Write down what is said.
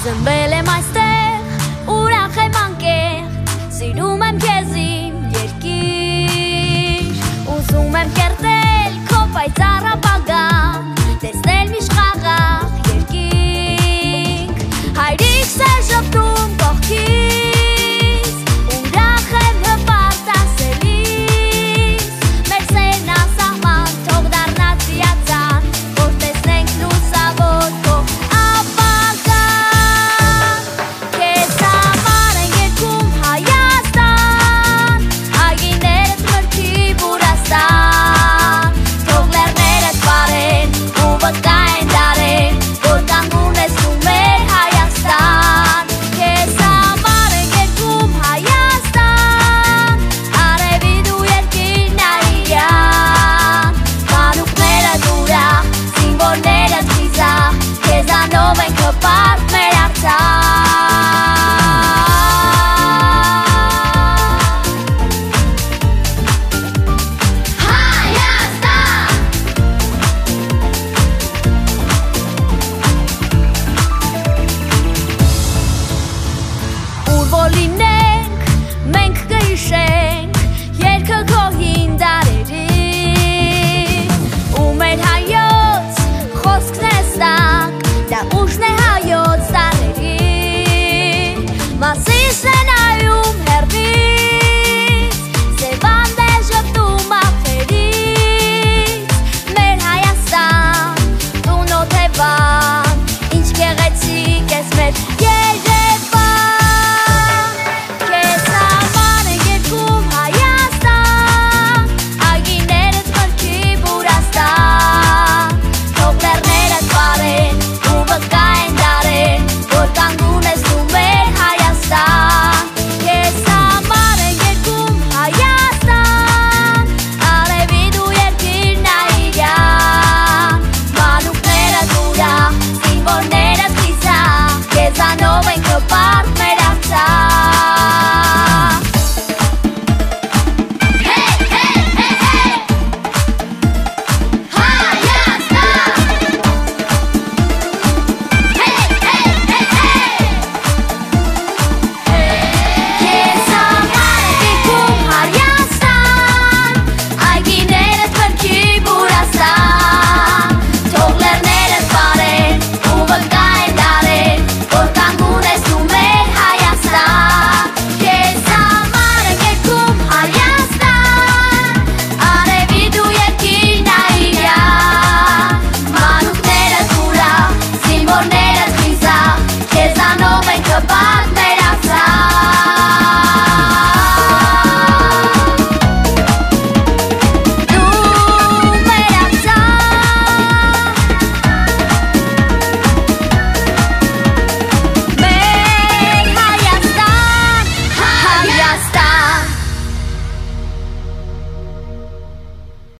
Ծնվել եմ այստեղ, ուրախ եմ անկեղծ, սիրում եմ քեզ իմ երկիր, ուզում եմ կերտել քո պայծառ ապագան, տեսնել միշտ խաղաղ երկինք, հայրիկ սեր ժպտում կողքից, ուրախ եմ հպարտ ասելիս, մեր սերն անսահման թող դառնա ծիածան, որ տեսնենք լուսավոր քո Ինչ գեղեցիկ